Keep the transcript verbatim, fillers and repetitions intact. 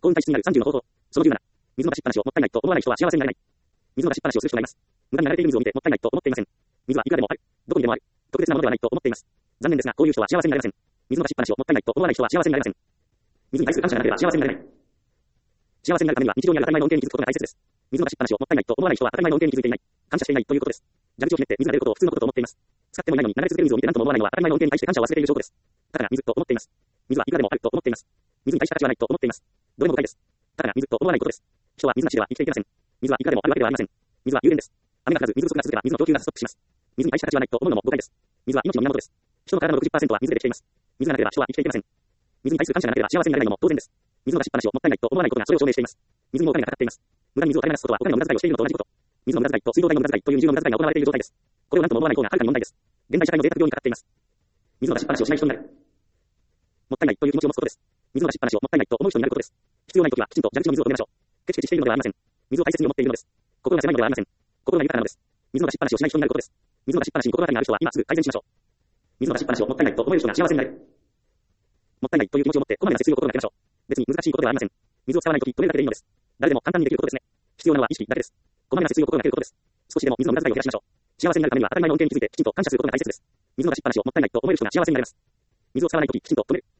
に体質になるさんじゅうの方法。そのじゅうなな。水の出しっぱなしをもったいないと思わない人は幸せになれない。水の出しっぱなしをする人がいます。無駄に流れている水を見てもったいないと思っていません。水はいくらでもある。どこにでもある。特別なものではないと思っています。残念ですが、こういう人は幸せになれません。水の出しっぱなしをもったいないと思わない人は幸せになれません。水に対する感謝がなければ幸せになれない。幸せになるためには日常にある当たり前の恩恵に気づくことが大切です。水の出しっぱなしをもったいないと思わない人は当たり前の恩恵に気づいていない。感謝していないということです。蛇口をひねって水が出ることを普通のことと思っています。使ってもいないのに流れ続ける水を見て何とも思わないのは当たり前の恩恵に対して感謝を忘れている証拠です。たかが水と思っています。水はいくらでもあると思っています。水に対して価値はないと思っています。どれも誤解です。たかが水と思わないことです。人は水なしでは生きていけません。水はいくらでもあるわけではありません。水は有限です。雨が降らず水不足が続けば水の供給がストップします。水に対して価値はないと思うのも誤解です。水は命の源です。人の体の ろくじゅっパーセント は水でできています。水がなければ人は生きていけません。水に対する感謝がなければ幸せになれないのも当然です。水の出しっぱなしをもったいないと思わないことがそれを証明しています。水にもお金がかかっています。無駄に水を垂れ流すことはお金の無駄遣いをしているのと同じこと。水の無駄遣いと水道代の無駄遣いという二重の無駄遣いが行われている状態です。これを何とも思わない方がはるかに問題です。現代社会の贅沢病にかかっています。水の出しっぱなしをしない人になる。もったいないという気持ちを持つことです。水の出しっぱなしをもったいないと思う人になることです。必要ないときはきちんと蛇口の水を止めましょう。ケチケチしているのではありません。水を大切に思っているのです。心が狭いのではありません。心が豊かなのです。水の出しっぱなしをしない人になることです。水の出しっぱなしに心当たりがある人は今すぐ改善しましょう。水の出しっぱなしをもったいないと思える人が幸せになる。もったいないという気持ちを持ってこまめな節水を心がけましょう。別に難しいことではありません。水を使わないとき止めるだけでいいのです。誰でも簡単にできることですね。必要なのは意識だけです。こまめな節水を心がけることです。少しでも水の無駄遣いを減らしましょう。幸せになるためには当たり前の恩恵に気づいてきちんと感謝することが大切です。水の出しっぱなしをもったいないと思える人が幸せになれます。水を使わないとききちんと止める。